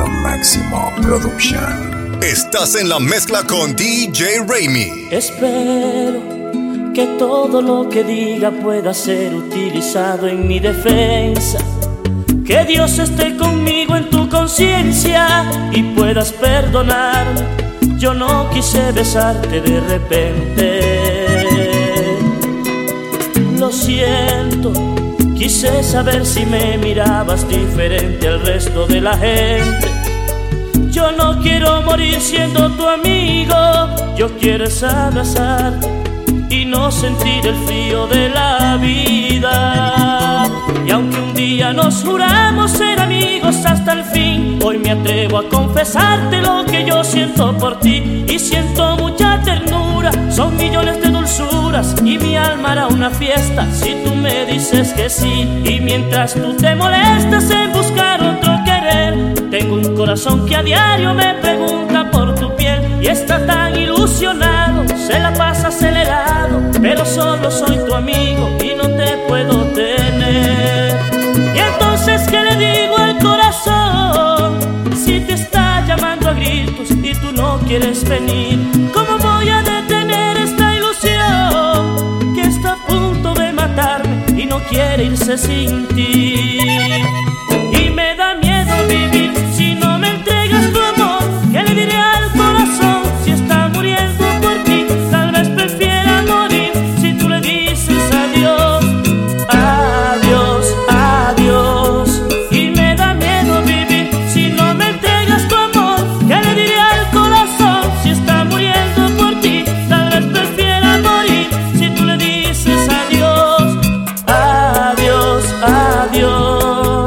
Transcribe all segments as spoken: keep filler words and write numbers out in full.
Lo Máximo Production. Estás en la mezcla con D J Raimi. Espero que todo lo que diga pueda ser utilizado en mi defensa. Que Dios esté conmigo en tu conciencia y puedas perdonarme. Yo no quise besarte de repente. Lo siento, quise saber si me mirabas diferente al resto de la gente. Yo no quiero morir siendo tu amigo. Yo quiero es abrazarte y no sentir el frío de la vida. Y aunque un día nos juramos ser amigos hasta el fin, hoy me atrevo a confesarte lo que yo siento por ti. Y siento mucha ternura, son millones de dulzuras, y mi alma hará una fiesta si tú me dices que sí. Y mientras tú te molestas en buscar otro querer, tengo un corazón que a diario me pregunta por tu piel. Y está tan ilusionado, se la pasa acelerado, pero solo soy tu amigo y no te puedo tener. Y entonces, ¿qué le digo al corazón si te está llamando a gritos y tú no quieres venir? ¿Cómo voy a detener esta ilusión que está a punto de matarme y no quiere irse sin ti? Y me da miedo vivir si no me entregas tu amor. ¿Qué le diré al corazón si está muriendo por ti? Tal vez prefiera morir si tú le dices adiós, adiós, adiós. Y me da miedo vivir si no me entregas tu amor. ¿Qué le diré al corazón si está muriendo por ti? Tal vez prefiera morir si tú le dices adiós, adiós, adiós.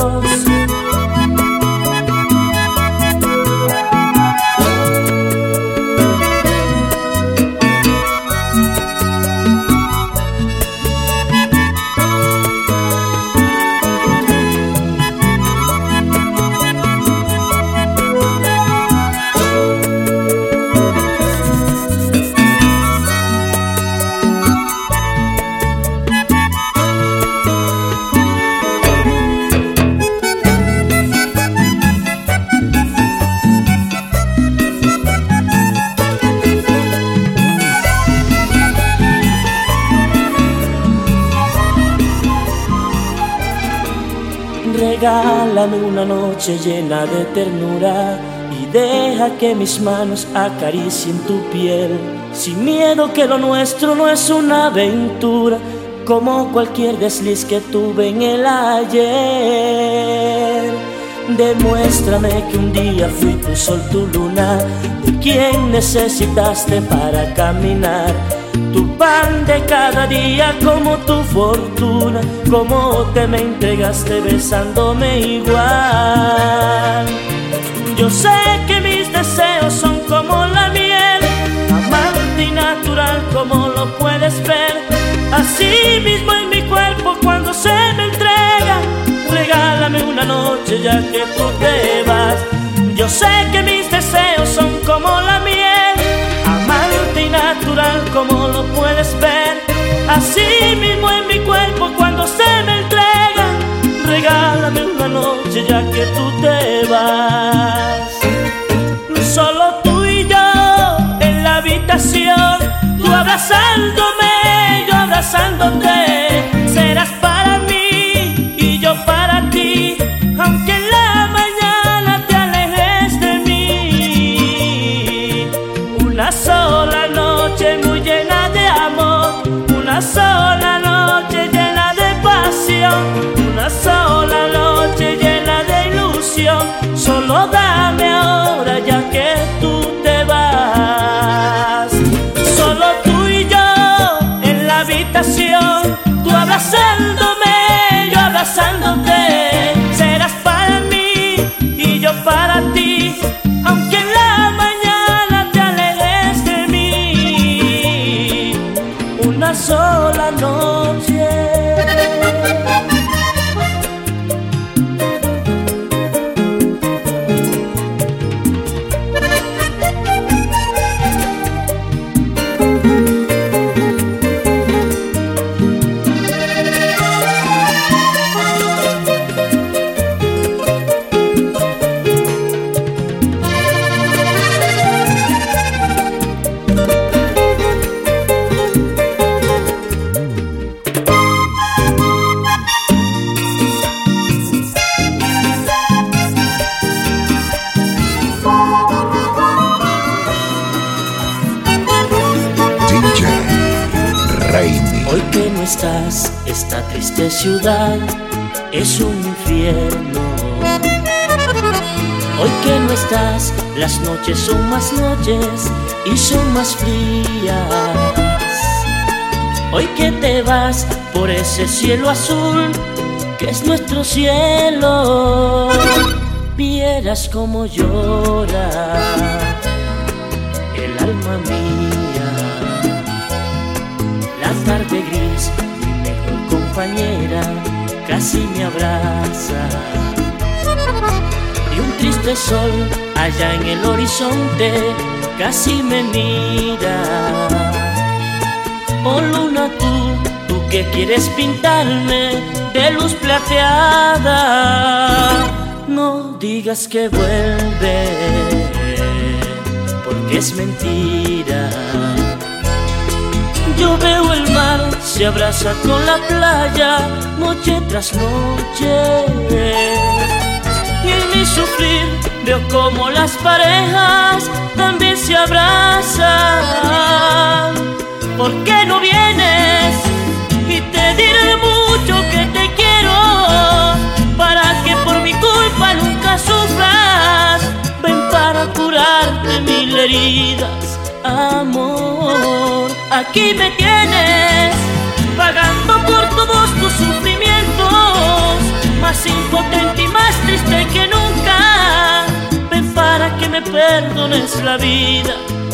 Regálame una noche llena de ternura y deja que mis manos acaricien tu piel, sin miedo que lo nuestro no es una aventura, como cualquier desliz que tuve en el ayer. Demuéstrame que un día fui tu sol, tu luna, de quien necesitaste para caminar. Tu pan de cada día como tu fortuna, como te me entregaste besándome igual. Yo sé que mis deseos son como la miel, amante y natural como lo puedes ver. Así mismo en mi cuerpo cuando se me entrega, regálame una noche ya que tú te vas. Yo sé que mis deseos son como la miel, amante y natural como lo puedes ver. Así mismo en mi cuerpo cuando se me entrega, regálame una noche ya que tú te vas. Solo tú y yo en la habitación, tú abrazándome, yo abrazándote. Serás para mí y yo para ti, aunque en la mañana te alejes de mí. Una sola noche muy llena de amor, una sola noche llena de pasión, una sola noche llena de ilusión. Solo dame ahora ya que tú te vas. Solo tú y yo en la habitación, tú hablas estás, esta triste ciudad es un infierno. Hoy que no estás, las noches son más noches y son más frías. Hoy que te vas por ese cielo azul que es nuestro cielo, vieras cómo llora el alma mía. La tarde gris, mi mejor compañera, casi me abraza. Y un triste sol allá en el horizonte casi me mira. Oh luna, tú, tú que quieres pintarme de luz plateada, no digas que vuelve, porque es mentira. Yo veo el mar, se abraza con la playa, noche tras noche. Y en mi sufrir veo como las parejas también se abrazan. ¿Por qué no vienes? Y te diré mucho que te quiero, para que por mi culpa nunca sufras. Ven para curarte mil heridas, amor. Aquí me tienes, pagando por todos tus sufrimientos, más impotente y más triste que nunca. Ven para que me perdones la vida,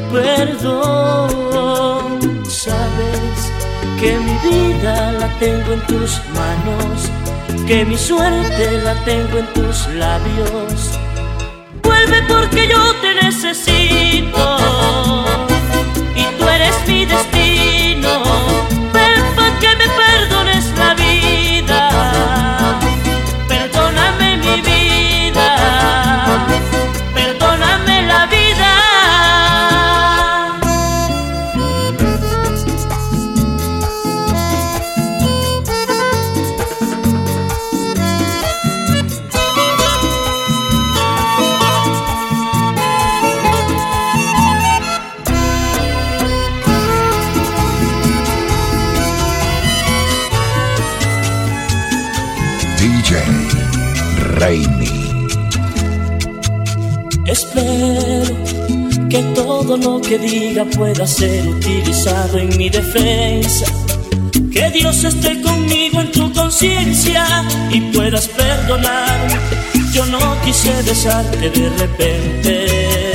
perdón. Sabes que mi vida la tengo en tus manos, que mi suerte la tengo en tus labios. Vuelve porque yo te necesito y tú eres mi destino. Ven pa' que me perdones la vida, perdóname mi vida, perdóname la vida. D J Raimi. Espero que todo lo que diga pueda ser utilizado en mi defensa. Que Dios esté conmigo en tu conciencia y puedas perdonarme. Yo no quise besarte de repente,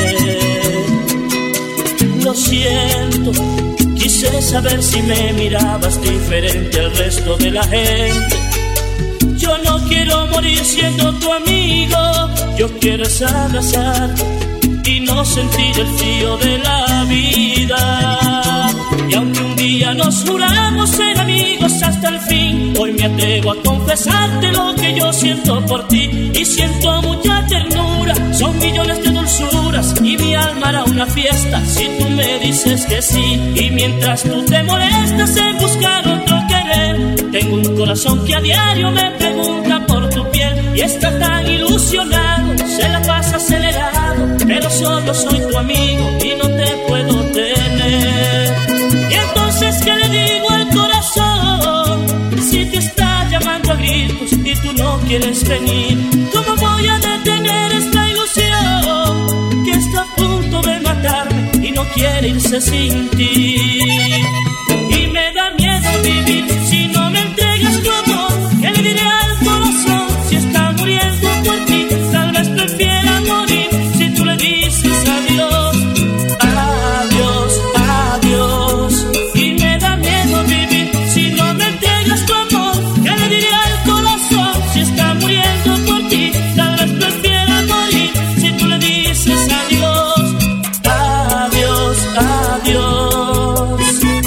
lo siento. Quise saber si me mirabas diferente al resto de la gente. Yo no quiero morir siendo tu amigo, yo quiero es abrazarte y no sentir el frío de la vida. Y aunque un día nos juramos ser amigos hasta el fin, hoy me atrevo a confesarte lo que yo siento por ti. Y siento mucha ternura, son millones de dulzuras y mi alma hará una fiesta si tú me dices que sí. Y mientras tú te molestas en buscar otro querer, tengo un corazón que a diario me pregunta por tu piel y está tan ilusionado, se la pasa acelerado, pero solo soy tu amigo y no te puedo tener. Y entonces, ¿qué le digo al corazón si te está llamando a gritos y tú no quieres venir? ¿Cómo voy a detener esta ilusión que está a punto de matarme y no quiere irse sin ti? Y me da miedo vivir si no me entregas tu amor. ¿Qué le diré al corazón si está muriendo por ti? Tal vez prefiera morir si tú le dices adiós, adiós, adiós. Y me da miedo vivir si no me entregas tu amor. ¿Qué le diré al corazón si está muriendo por ti? Tal vez prefiera morir si tú le dices adiós, adiós, adiós.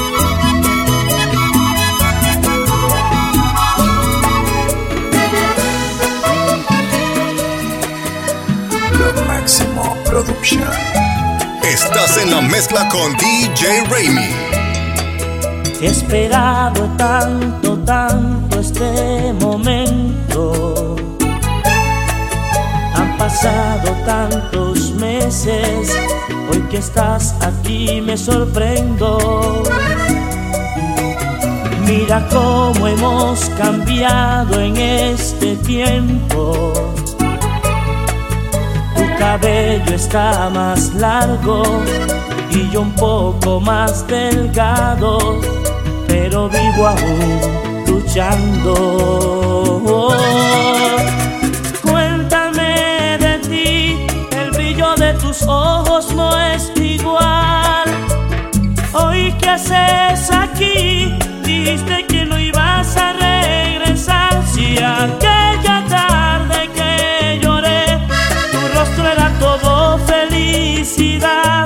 Production. Estás en la mezcla con D J Raimi. He esperado tanto, tanto este momento. Han pasado tantos meses. Hoy que estás aquí me sorprendo. Mira cómo hemos cambiado en este tiempo. Tu cabello está más largo y yo un poco más delgado, pero vivo aún luchando. Cuéntame de ti, el brillo de tus ojos no es igual. Hoy, ¿qué haces aquí? Dijiste que no ibas a regresar. Si aquella tarde que lloré, tu rostro era todo felicidad,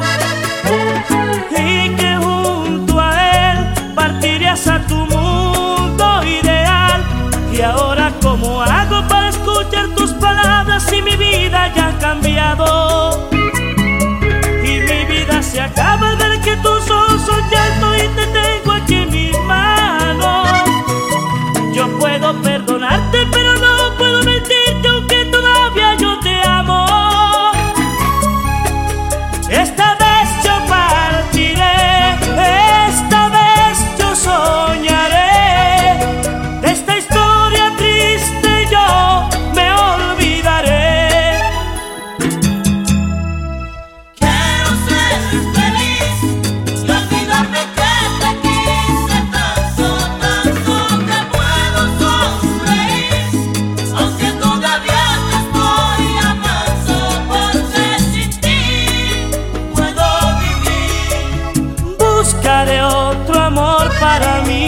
y que junto a él partirías a tu mundo ideal. Y ahora, ¿cómo hago para escuchar tus palabras si mi vida ya ha cambiado? Y mi vida se acaba al ver que tus ojos son llanto y te tengo aquí en mis manos. Yo puedo perdonarte, pero no puedo mentirte, aunque todavía yo te amo. Esta vez yo partiré, esta vez yo soñaré. De esta historia triste yo me olvidaré. Quiero ser feliz y olvidarme que te quise tanto, tanto que puedo sonreír, aunque todavía te estoy amando, porque sin ti puedo vivir. Buscaré otro amor para mí.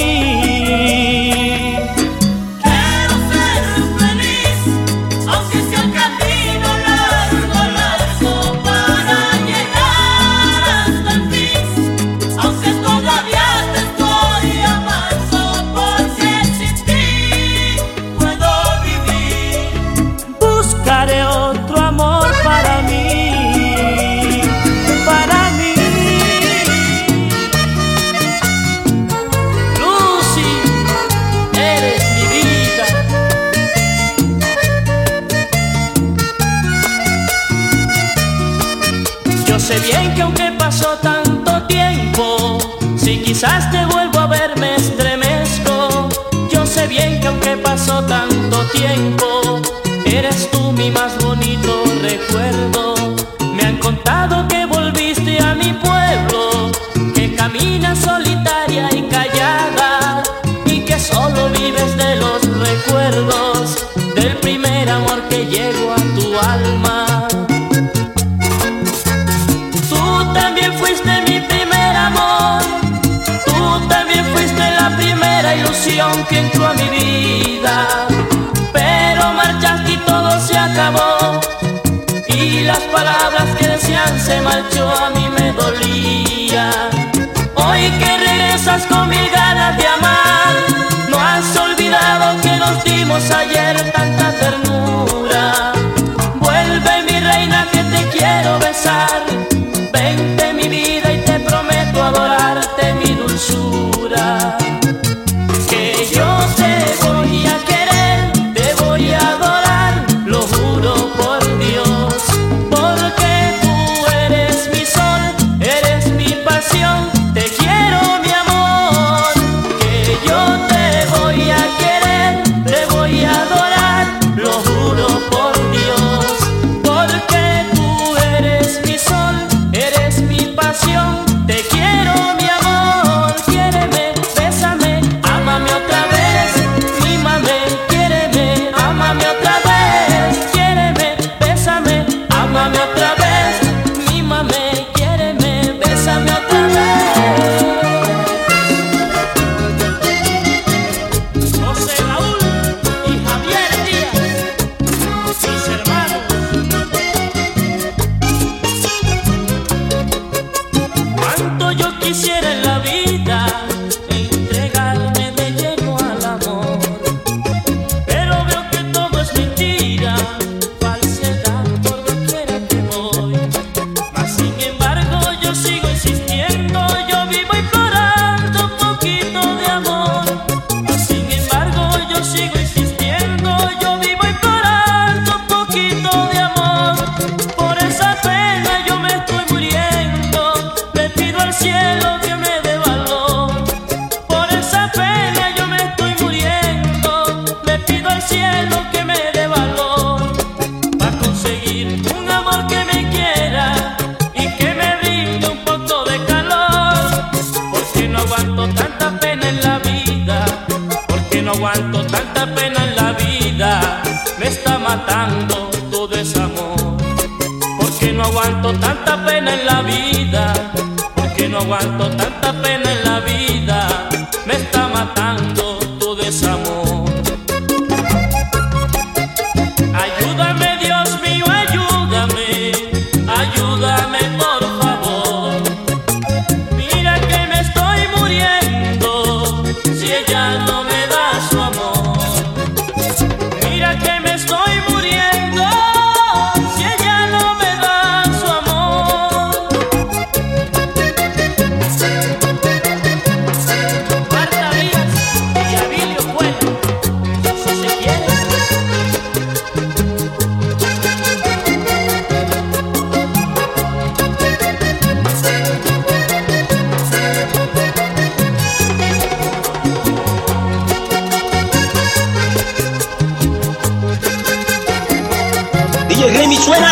Quiero ser feliz, aunque sea un camino largo, largo para llegar hasta el fin, aunque todavía te estoy amando, porque sin ti puedo vivir. Buscaré otro amor para mí, para mí. Lucy, eres mi vida. Yo sé bien que aunque pasó tanto tiempo, si quizás te vuelvo a ver me estremezco. Yo sé bien que aunque pasó tanto tiempo, eres tú mi más bonito recuerdo. Me han contado que volviste a mi pueblo, que caminas solitaria y callada, y que solo vives de los recuerdos del primer amor que llegó a tu alma. Tú también fuiste mi primer amor, tú también fuiste la primera ilusión que entró a mi vida, pero marchaste y todo se acabó, y las palabras que decían se marchó, a mí me dolía. Hoy que regresas con mil ganas de amar, no has olvidado que nos dimos ayer tanta ternura. Vuelve mi reina que te quiero besar, vente mi vida y te prometo adorarte, mi dulzura. Que yo te voy a querer, te voy a adorar, lo juro por Dios, porque tú eres mi sol, eres mi pasión, te quiero mi amor. Que yo te voy a querer, te voy a adorar, lo juro por Dios, porque tú eres mi sol, eres mi pasión, te quiero mi amor. Quiéreme, bésame, ámame otra vez, mímame, quiéreme, ámame otra vez. Quiéreme, bésame, ámame otra vez, mímame, quiéreme, bésame otra vez. José Raúl y Javier Díaz, mis hermanos. Cuánto yo quisiera en la vida entregarme de lleno al amor, pero veo que todo es mentira, falsedad por doquiera que voy. Mas sin embargo yo sigo insistiendo, yo vivo implorando un poquito de amor. Mas sin embargo yo sigo insistiendo, yo vivo implorando un poquito de amor. Por esa pena yo me estoy muriendo, le pido al cielo que matando tu desamor. Porque no aguanto tanta pena en la vida, porque no aguanto tanta pena en la vida, me está matando tu desamor. Ayúdame, Dios mío, ayúdame, ayúdame por favor. Mira que me estoy muriendo si ella no me da su amor. Mira que me estoy muriendo si ella no me da su amor. Marta Díaz y Abilio Pueblo, si se quiere. D J Grammy suena.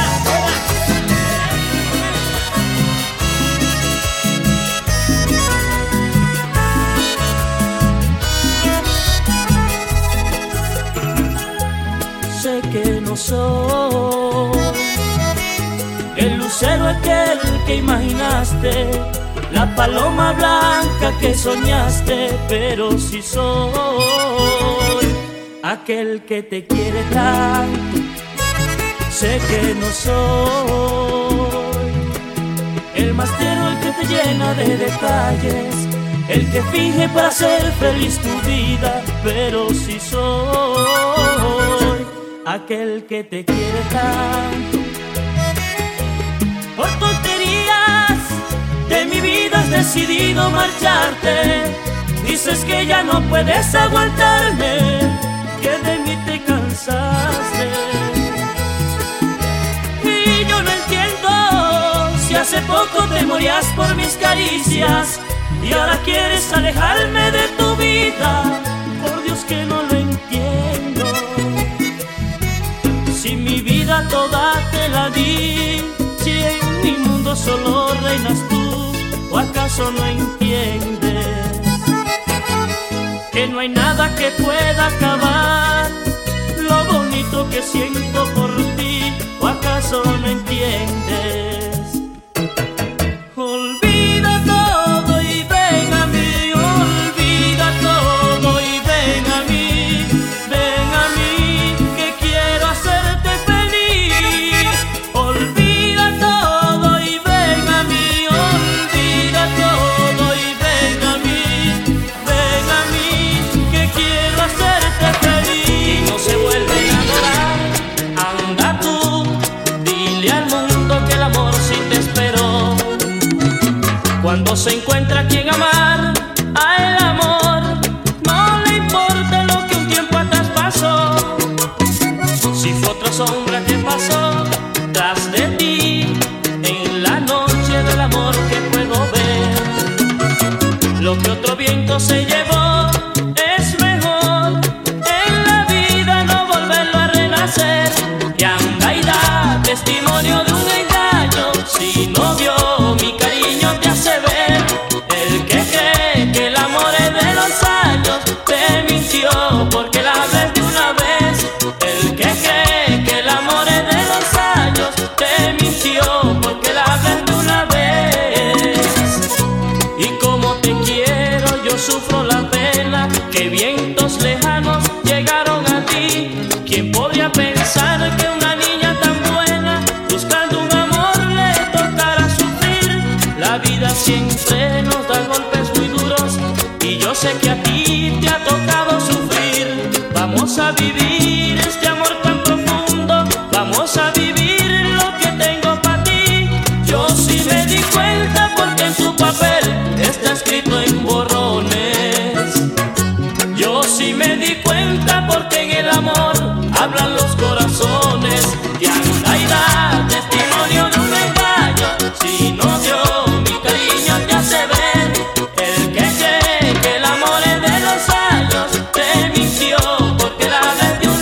Sé que no soy el lucero aquel que imaginaste, la paloma blanca que soñaste, pero sí soy aquel que te quiere tanto. Sé que no soy el más tierno, el que te llena de detalles, el que finge para hacer feliz tu vida, pero sí soy aquel que te quiere tanto. Por tonterías de mi vida has decidido marcharte. Dices que ya no puedes aguantarme, que de mí te cansaste. Y yo no entiendo si hace poco te morías por mis caricias y ahora quieres alejarme de tu vida. Por Dios que no lo entiendo. Si mi vida toda te la di, si en mi mundo solo reinas tú, ¿o acaso no entiendes que no hay nada que pueda acabar lo bonito que siento por ti? ¿O acaso no entiendes? Olvida todo y ven a mí, olvida todo y ven a mí, ven a mí que quiero hacerte feliz. Olvida todo y ven a mí, olvida todo y ven a mí, ven a mí que quiero hacerte feliz. Y no se vuelve a enamorar, anda tú, dile al mundo que el amor sí te esperó. Cuando se encuentra quien amar, a el amor no le importa lo que un tiempo atrás pasó. Si fue otra sombra que pasó tras de ti, en la noche del amor que puedo ver, lo que otro viento se llevó es mejor en la vida no volverlo a renacer. Y anda y da testimonio de un engaño, si no vio mi cariño te hace ver. El que cree que el amor es de los años te mintió porque la ves de una vez. El que cree que el amor es de los años te mintió porque la ves de una vez. Y como te quiero yo sufro la pena que vientos lejanos llegaron a ti. ¿Quién podría pensar que una niña tan buena buscando un amor le tocara sufrir? La vida siempre nos da golpes muy duros y yo sé que a ti te ha tocado sufrir. Vamos a vivir este amor tan profundo, vamos a vivir lo que tengo para ti. Yo sí me di cuenta porque en tu papel está escrito en borrones. Yo sí me di cuenta porque en el amor hablan los corazones. Y anda y da testimonio de un engaño, si no dio mi cariño te hace ver. El que cree que el amor es de los años te mintió porque la ves de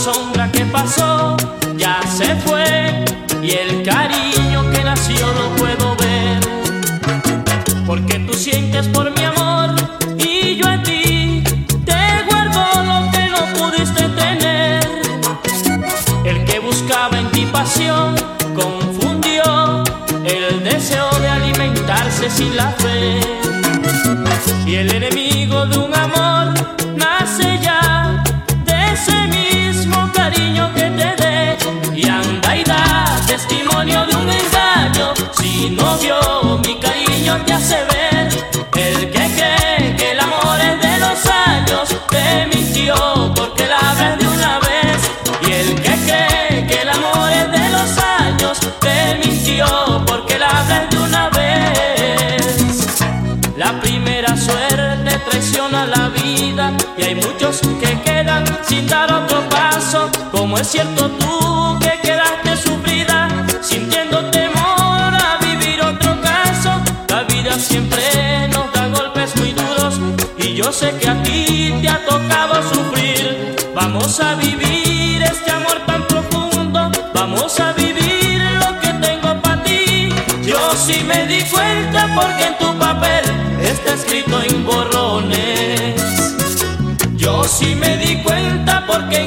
sombra que pasó ya se fue y el cariño que nació lo puedo ver, porque tú sientes por mi amor y yo a ti te guardo lo que no pudiste tener. El que buscaba en ti pasión confundió el deseo de alimentarse sin la fe, y el enemigo de un amor nace ya de ese mismo cariño que te dé, y anda y da testimonio de un engaño. Si no vio mi cariño te hace ver, el que cree que el amor es de los años te mintió porque la hablas de una vez, y el que cree que el amor es de los años te mintió porque la hablas de una vez. La primera suerte traiciona la vida y hay muchos que quedan sin dar otro paso, como es cierto tú que quedaste sufrida sintiendo temor a vivir otro caso. La vida siempre nos da golpes muy duros y yo sé que a ti te ha tocado sufrir. Vamos a vivir este amor tan profundo, vamos a vivir lo que tengo para ti. Yo sí me di cuenta porque en tu papel está escrito en borrones. Yo sí me di cuenta porque